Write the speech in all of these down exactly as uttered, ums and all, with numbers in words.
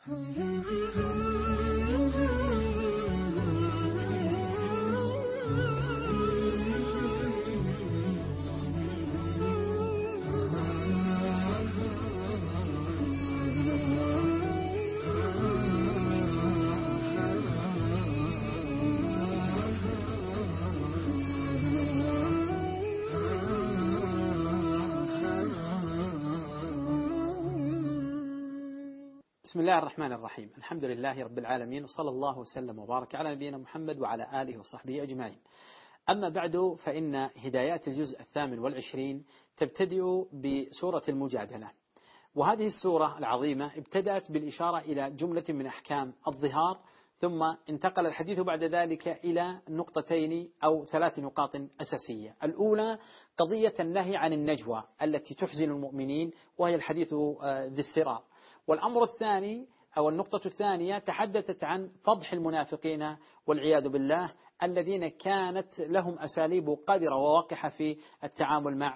بسم الله الرحمن الرحيم. الحمد لله رب العالمين، وصلى الله وسلم وبارك على نبينا محمد وعلى آله وصحبه أجمعين. أما بعد، فإن هدايات الجزء الثامن والعشرين تبتدئ بسورة المجادلة، وهذه السورة العظيمة ابتدأت بالإشارة إلى جملة من أحكام الظهار، ثم انتقل الحديث بعد ذلك إلى نقطتين أو ثلاث نقاط أساسية. الأولى قضية النهي عن النجوى التي تحزن المؤمنين، وهي الحديث ذي السراء. والأمر الثاني أو النقطة الثانية تحدثت عن فضح المنافقين والعياذ بالله، الذين كانت لهم أساليب قذرة وواقحة في التعامل مع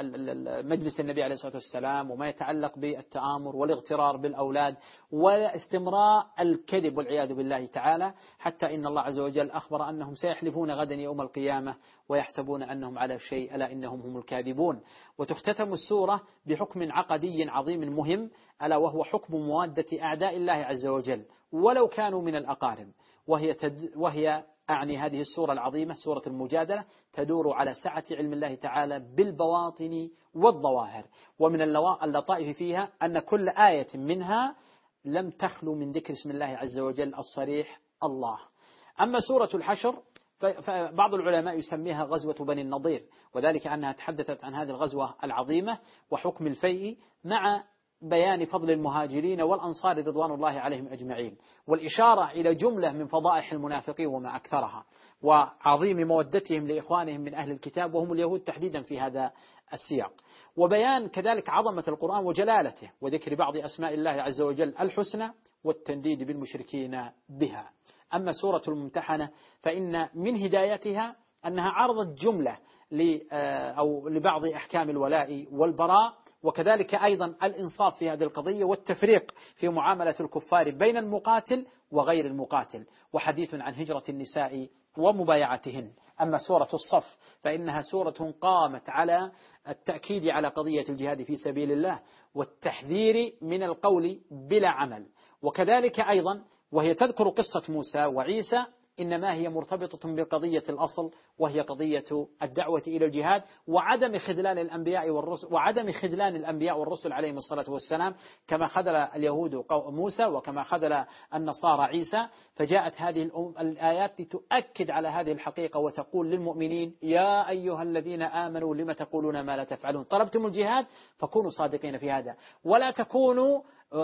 مجلس النبي عليه الصلاة والسلام، وما يتعلق بالتآمر والاغترار بالأولاد واستمراء الكذب والعياذ بالله تعالى، حتى إن الله عز وجل أخبر أنهم سيحلفون غدا يوم القيامة ويحسبون أنهم على شيء، ألا إنهم هم الكاذبون. وتختتم السورة بحكم عقدي عظيم مهم، ألا وهو حكم موادة أعداء الله عز وجل ولو كانوا من الأقارب، وهي تد وهي أعني هذه السورة العظيمة سورة المجادلة تدور على سعة علم الله تعالى بالبواطن والظواهر. ومن اللطائف فيها أن كل آية منها لم تخلو من ذكر اسم الله عز وجل الصريح الله. أما سورة الحشر فبعض العلماء يسميها غزوة بني النضير، وذلك أنها تحدثت عن هذه الغزوة العظيمة وحكم الفيء، مع بيان فضل المهاجرين والأنصار رضوان الله عليهم أجمعين، والإشارة إلى جملة من فضائح المنافقين وما أكثرها، وعظيم مودتهم لإخوانهم من أهل الكتاب وهم اليهود تحديدا في هذا السياق، وبيان كذلك عظمة القرآن وجلالته، وذكر بعض أسماء الله عز وجل الحسنى والتنديد بالمشركين بها. أما سورة الممتحنة فإن من هدايتها أنها عرضت جملة أو لبعض أحكام الولاء والبراء، وكذلك أيضا الإنصاف في هذه القضية والتفريق في معاملة الكفار بين المقاتل وغير المقاتل، وحديث عن هجرة النساء ومبايعتهن. أما سورة الصف فإنها سورة قامت على التأكيد على قضية الجهاد في سبيل الله والتحذير من القول بلا عمل، وكذلك أيضا وهي تذكر قصة موسى وعيسى، إنما هي مرتبطة بقضية الأصل، وهي قضية الدعوة إلى الجهاد وعدم خذلان الأنبياء والرسل وعدم خذلان الأنبياء والرسل عليهم الصلاة والسلام، كما خذل اليهود موسى وكما خذل النصارى عيسى. فجاءت هذه الآيات لتؤكد على هذه الحقيقة وتقول للمؤمنين: يا أيها الذين آمنوا لم تقولون ما لا تفعلون، طلبتم الجهاد فكونوا صادقين في هذا، ولا تكونوا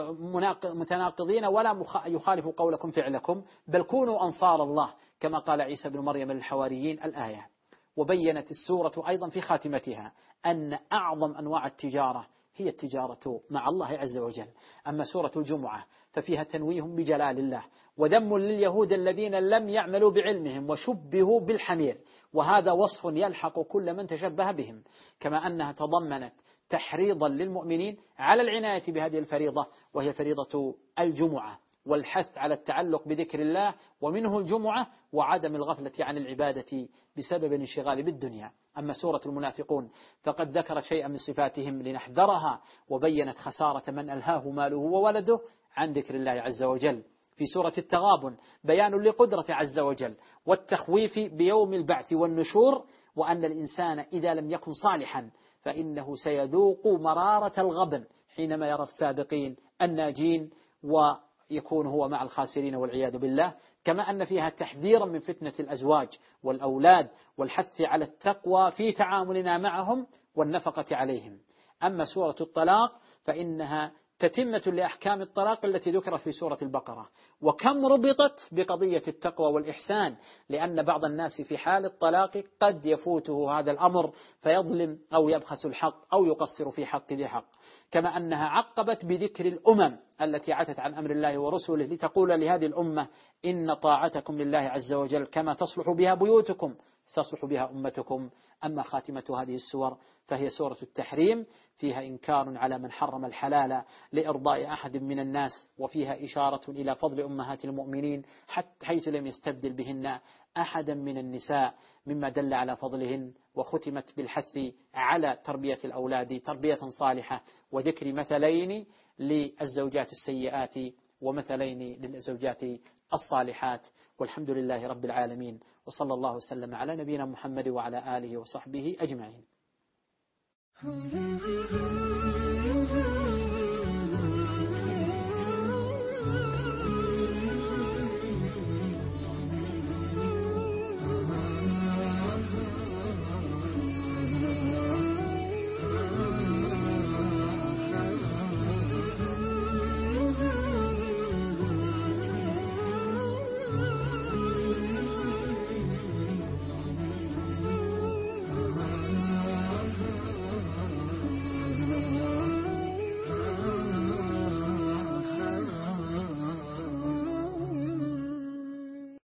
متناقضين ولا يخالف قولكم فعلكم، بل كونوا أنصار الله كما قال عيسى بن مريم للحواريين الآية. وبينت السورة أيضا في خاتمتها أن أعظم أنواع التجارة هي التجارة مع الله عز وجل. أما سورة الجمعة ففيها تنويه بجلال الله وذم لليهود الذين لم يعملوا بعلمهم وشبهوا بالحمير، وهذا وصف يلحق كل من تشبه بهم، كما أنها تضمنت تحريضا للمؤمنين على العناية بهذه الفريضة، وهي فريضة الجمعة، والحث على التعلق بذكر الله ومنه الجمعة، وعدم الغفلة عن العبادة بسبب الانشغال بالدنيا. أما سورة المنافقون فقد ذكر شيئا من صفاتهم لنحذرها، وبينت خسارة من ألهاه ماله وولده عن ذكر الله عز وجل. في سورة التغابن بيان لقدرة عز وجل والتخويف بيوم البعث والنشور، وأن الإنسان إذا لم يكن صالحا فإنه سيذوق مرارة الغبن حينما يرى السابقين الناجين ويكون هو مع الخاسرين والعياذ بالله. كما أن فيها تحذيرا من فتنة الأزواج والأولاد والحث على التقوى في تعاملنا معهم والنفقة عليهم. أما سورة الطلاق فإنها تتمة لأحكام الطلاق التي ذكرت في سورة البقرة، وكم ربطت بقضية التقوى والإحسان، لأن بعض الناس في حال الطلاق قد يفوته هذا الأمر فيظلم أو يبخس الحق أو يقصر في حق ذي حق. كما أنها عقبت بذكر الأمم التي عتت عن أمر الله ورسوله لتقول لهذه الأمة إن طاعتكم لله عز وجل كما تصلح بها بيوتكم تصلح بها أمتكم. أما خاتمة هذه السور فهي سورة التحريم، فيها إنكار على من حرم الحلال لإرضاء أحد من الناس، وفيها إشارة إلى فضل أمهات المؤمنين حتى حيث لم يستبدل بهن أحدا من النساء مما دل على فضلهن. وختمت بالحث على تربية الأولاد تربية صالحة، وذكر مثلين للزوجات السيئات ومثلين للزوجات الصالحات. والحمد لله رب العالمين، وصلى الله وسلم على نبينا محمد وعلى آله وصحبه أجمعين.